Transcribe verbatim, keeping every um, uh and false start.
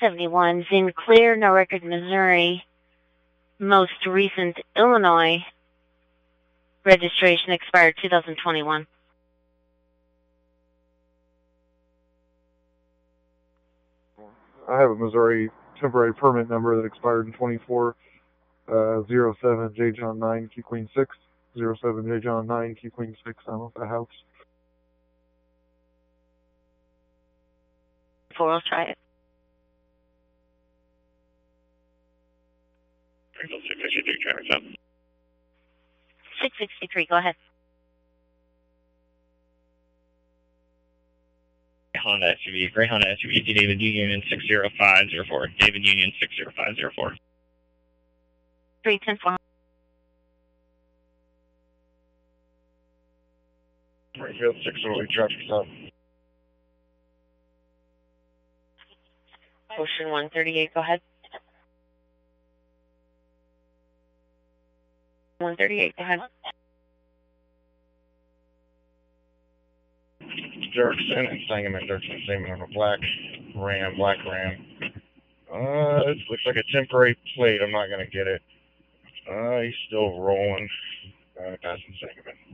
seventy-one, Sinclair, no record, Missouri. Most recent Illinois registration expired two thousand twenty-one. I have a Missouri temporary permit number that expired in twenty-four, uh, zero seven J John nine Q Queen six, zero seven J John nine Q Queen six. I don't know if that helps. Four, I'll try it. six sixty-three, traffic stop. six sixty-three, go ahead. Honda S U V, Gray Honda S U V, David Union six zero five zero four. David Union six zero five zero four. three ten four. Springfield six oh eight, traffic stop. Ocean one thirty-eight, go ahead. one thirty-eight, go ahead. Dirksen and Sangamon, Dirksen, Sangamon, a black Ram, black Ram. Uh, this looks like a temporary plate. I'm not gonna get it. Uh, he's still rolling. Uh, passing Sangamon.